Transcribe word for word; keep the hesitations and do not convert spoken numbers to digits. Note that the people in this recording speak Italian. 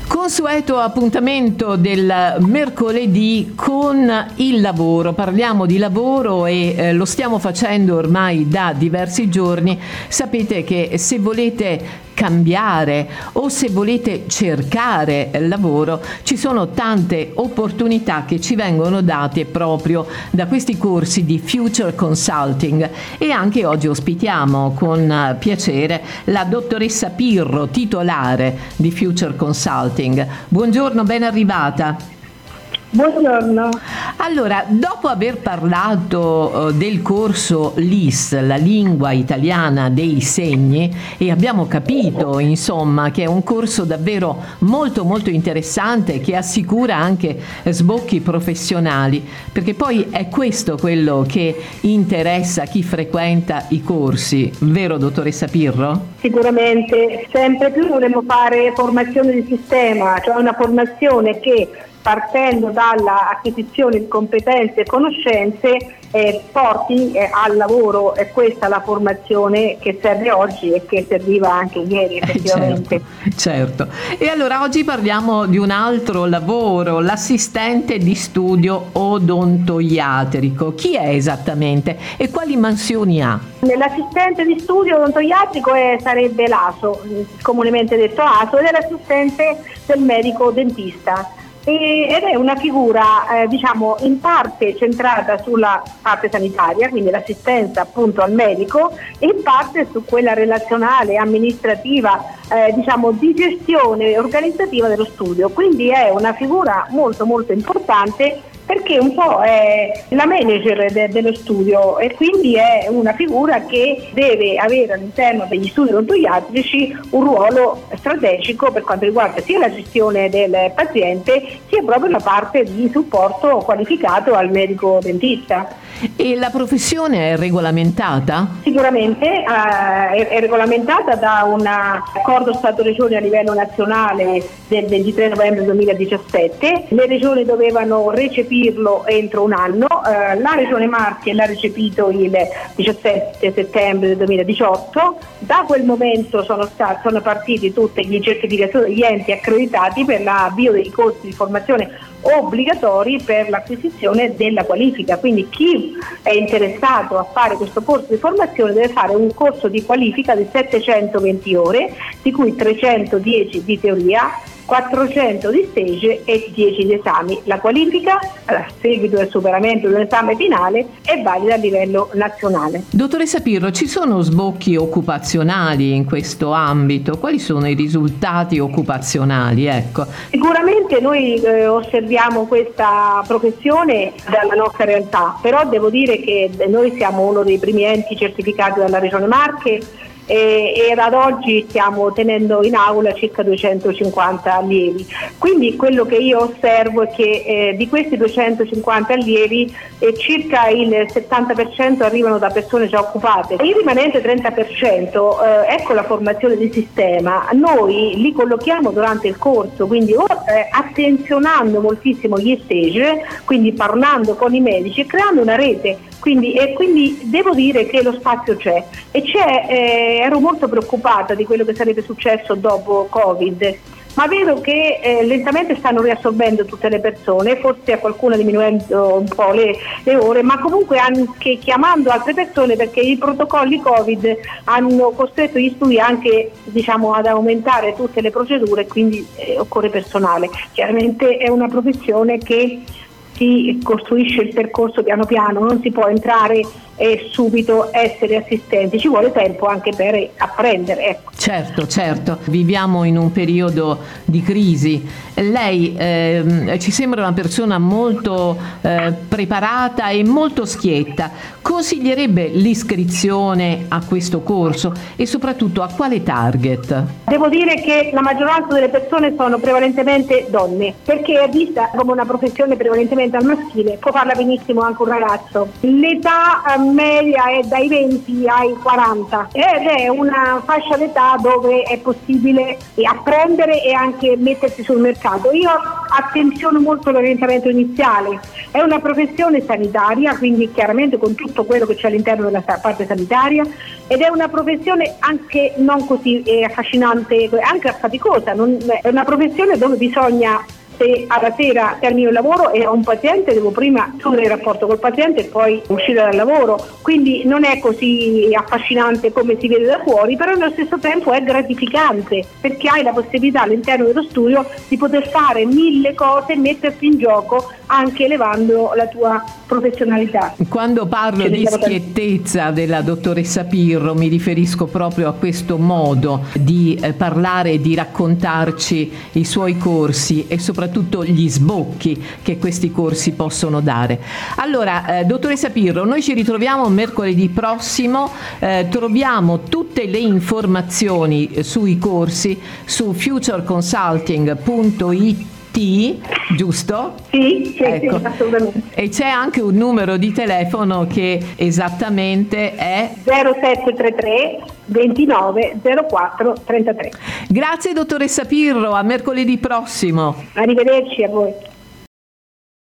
Consueto appuntamento del mercoledì con il lavoro. Parliamo di lavoro e eh, lo stiamo facendo ormai da diversi giorni. Sapete che se volete cambiare o se volete cercare lavoro ci sono tante opportunità che ci vengono date proprio da questi corsi di Future Consulting, e anche oggi ospitiamo con piacere la dottoressa Pirro, titolare di Future Consulting. Buongiorno, ben arrivata. Buongiorno. Allora, dopo aver parlato uh, del corso L I S, la lingua italiana dei segni, e abbiamo capito insomma che è un corso davvero molto molto interessante che assicura anche sbocchi professionali, perché poi è questo quello che interessa chi frequenta i corsi, vero dottoressa Pirro? Sicuramente, sempre più dovremmo fare formazione di sistema, cioè una formazione che partendo dall'acquisizione di competenze e conoscenze eh, porti eh, al lavoro. È questa la formazione che serve oggi e che serviva anche ieri effettivamente. Certo, certo. E allora oggi parliamo di un altro lavoro, l'assistente di studio odontoiatrico. Chi è esattamente e quali mansioni ha? L'assistente di studio odontoiatrico è, sarebbe l'A S O, comunemente detto A S O, ed è l'assistente del medico dentista. Ed è una figura eh, diciamo in parte centrata sulla parte sanitaria, quindi l'assistenza appunto al medico, e in parte su quella relazionale, amministrativa, eh, diciamo di gestione organizzativa dello studio. Quindi è una figura molto molto importante, perché un po' è la manager de- dello studio, e quindi è una figura che deve avere all'interno degli studi odontoiatrici un ruolo strategico per quanto riguarda sia la gestione del paziente sia proprio la parte di supporto qualificato al medico dentista. E la professione è regolamentata? Sicuramente eh, è, è regolamentata da un accordo Stato-Regione a livello nazionale del ventitré novembre duemiladiciassette. Le regioni dovevano recepirlo entro un anno, eh, la Regione Marche l'ha recepito il diciassette settembre duemiladiciotto. Da quel momento sono, stati, sono partiti tutti gli certificazioni degli enti accreditati per l'avvio dei corsi di formazione obbligatori per l'acquisizione della qualifica. Quindi chi è interessato a fare questo corso di formazione deve fare un corso di qualifica di settecentoventi ore, di cui trecentodieci di teoria, quattrocento di stage e dieci di esami. La qualifica, a seguito del superamento dell'esame finale, è valida a livello nazionale. Dottoressa Pirro, ci sono sbocchi occupazionali in questo ambito? Quali sono i risultati occupazionali? Ecco. Sicuramente noi eh, osserviamo questa professione dalla nostra realtà, però devo dire che noi siamo uno dei primi enti certificati dalla Regione Marche, e, e ad oggi stiamo tenendo in aula circa duecentocinquanta allievi. Quindi quello che io osservo è che eh, di questi duecentocinquanta allievi eh, circa il settanta per cento arrivano da persone già occupate. Il rimanente trenta per cento, eh, ecco la formazione di sistema, noi li collochiamo durante il corso, quindi o eh, attenzionando moltissimo gli stage, quindi parlando con i medici e creando una rete. Quindi, e quindi devo dire che lo spazio c'è e c'è, eh, ero molto preoccupata di quello che sarebbe successo dopo Covid, ma vedo che eh, lentamente stanno riassorbendo tutte le persone, forse a qualcuno diminuendo un po' le, le ore, ma comunque anche chiamando altre persone, perché i protocolli Covid hanno costretto gli studi anche diciamo ad aumentare tutte le procedure, quindi eh, occorre personale. Chiaramente è una professione che si costruisce il percorso piano piano, non si può entrare e subito essere assistenti, ci vuole tempo anche per apprendere. Ecco. Certo, certo, viviamo in un periodo di crisi. Lei eh, ci sembra una persona molto eh, preparata e molto schietta. Consiglierebbe l'iscrizione a questo corso e soprattutto a quale target? Devo dire che la maggioranza delle persone sono prevalentemente donne, perché è vista come una professione prevalentemente chiaramente al maschile, può farla benissimo anche un ragazzo. L'età eh, media è dai venti ai quaranta ed è una fascia d'età dove è possibile apprendere e anche mettersi sul mercato. Io attenziono molto l'orientamento iniziale, è una professione sanitaria, quindi chiaramente con tutto quello che c'è all'interno della parte sanitaria, ed è una professione anche non così eh, affascinante, anche faticosa, non, è una professione dove bisogna, se alla sera termino il lavoro e ho un paziente, devo prima chiudere il rapporto col paziente e poi uscire dal lavoro, quindi non è così affascinante come si vede da fuori, però allo stesso tempo è gratificante, perché hai la possibilità all'interno dello studio di poter fare mille cose e metterti in gioco anche elevando la tua professionalità. Quando parlo di schiettezza della dottoressa Pirro mi riferisco proprio a questo modo di eh, parlare e di raccontarci i suoi corsi e soprattutto gli sbocchi che questi corsi possono dare. Allora, eh, dottoressa Pirro, noi ci ritroviamo mercoledì prossimo, eh, troviamo tutte le informazioni sui corsi su future consulting punto it, giusto? Sì, sì, ecco. Sì, assolutamente. E c'è anche un numero di telefono che esattamente è zero sette tre tre ventinove zero quattro trentatré. Grazie dottoressa Pirro, a mercoledì prossimo. Arrivederci a voi.